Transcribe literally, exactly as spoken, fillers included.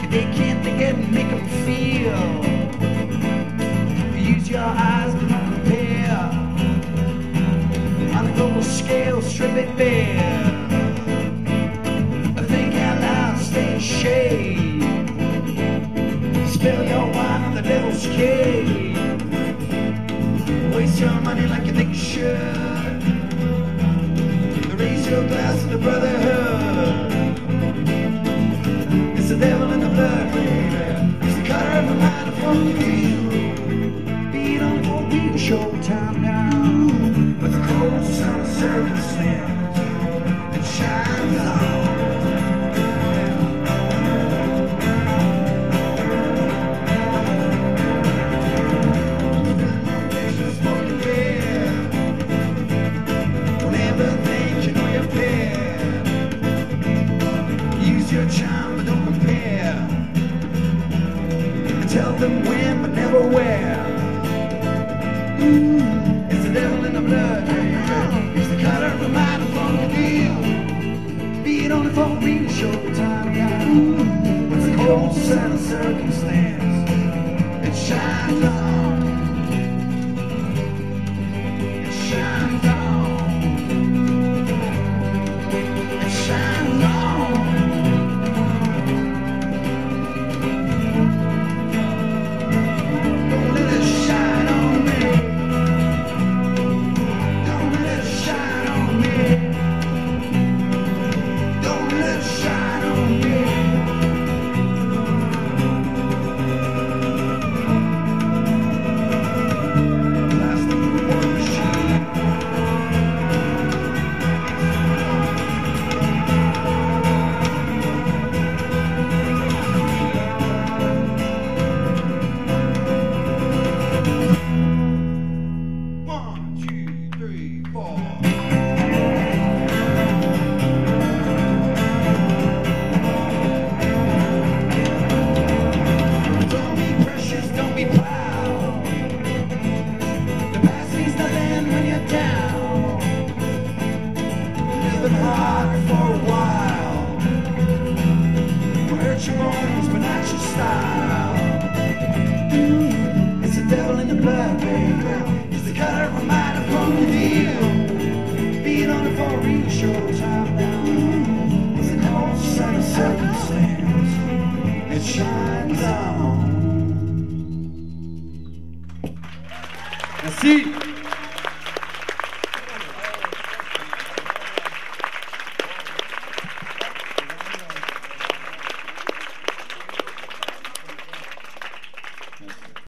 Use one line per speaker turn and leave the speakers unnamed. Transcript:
They can't think and make them feel. Use your eyes to not compare. On a global scale, strip it bare. Think out loud, stay in shade. Spill your wine on the devil's cave. Waste your money like you think you should. Raise your glass to the brotherhood. It's the devil in the blood, baby. It's the cutter of the line from the field. Beat on for beat, show time now. But the cold sun of circumstance, it shines on. Tell them when, but never where. Mm, it's the devil in the blood. It's the cutter of the mind from the deal. Be it only for me to show time now. What's the cold sun of circumstance? It shines on. It shines on. It shines on. Hard for a while. Will hurt your bones, but not your style. Mm, it's the devil in the blood, baby. It's the cutter of a mind from the deal. Be it on it for a real short time now. It's the cold sun of circumstance. It shines on.
Merci.